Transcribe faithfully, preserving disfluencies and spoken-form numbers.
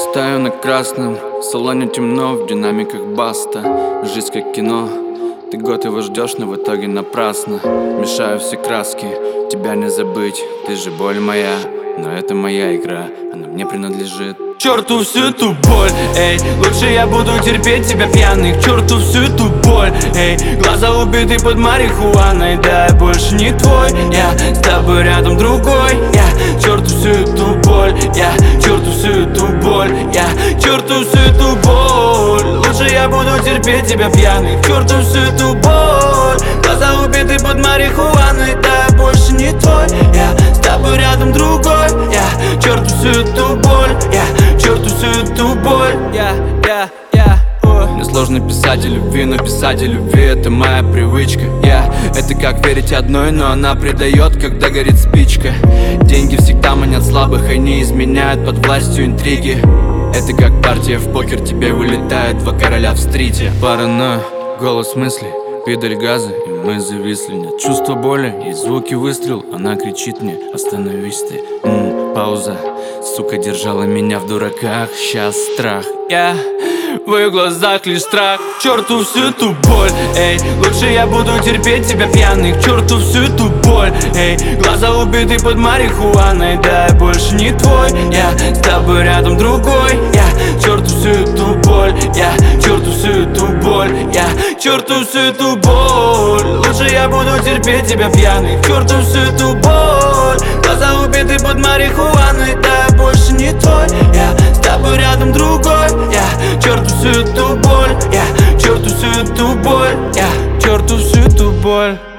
Стою на красном, в салоне темно, в динамиках баста. Жизнь как кино, ты год его ждешь, но в итоге напрасно. Мешаю все краски, тебя не забыть, ты же боль моя. Но это моя игра, она мне принадлежит. К черту всю эту боль, эй, лучше я буду терпеть тебя пьяный. К черту всю эту боль, эй, глаза убиты под марихуаной. Да, я больше не твой, я с тобой рядом другой. Я к черту всю эту боль, я к черту всю эту боль, я к черту всю эту боль. Лучше я буду терпеть тебя пьяный. К черту всю эту боль, глаза убиты под марихуаной. Да, я больше не твой, я с тобой рядом другой. Я к черту всю эту боль, я к черту всю эту боль. Я, я, я. Мне сложно писать о любви, но писать о любви — это моя привычка. Я, это как верить одной, но она предает, когда горит спичка. Деньги всегда манят слабых, они изменяют под властью интриги. Это как партия в покер, тебе вылетает два короля в стрите. Паранойя, голос мысли, педаль газа, и мы зависли. Нет чувства боли, и звуки выстрел. Она кричит мне: остановись ты. М-м, пауза, сука, держала меня в дураках. Сейчас страх, я yeah. В ее глазах лишь страх. К черту всю эту боль, эй, лучше я буду терпеть тебя пьяный. К черту всю эту боль, эй, глаза убиты под марихуаной. Да, я больше не твой, я с тобой рядом другой. Я к черту всю эту боль, я к черту всю эту боль, я к черту всю эту боль. Лучше я буду терпеть тебя пьяный. К черту всю эту боль, глаза убиты под марихуаной. Да, я больше не твой, я с тобой рядом другой. Я к черту всю эту боль, я к черту всю эту боль, я к черту всю эту боль.